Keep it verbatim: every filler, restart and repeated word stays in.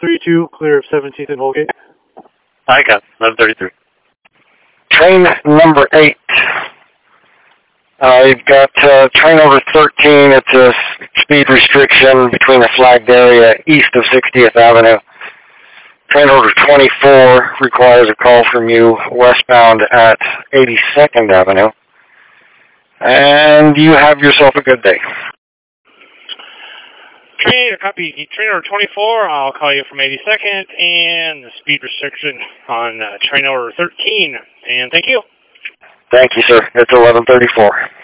three two, clear of seventeenth and Holgate. I got eleven thirty-three. Train number eight. Uh, you've got uh, train over thirteen. It's a speed restriction between the flagged area east of sixtieth Avenue. Train order twenty-four requires a call from you westbound at eighty-second Avenue. And you have yourself a good day. Train, copy. Train order twenty-four, I'll call you from eighty-second, and the speed restriction on uh, train order thirteen. And thank you. Thank you, sir. It's eleven thirty-four.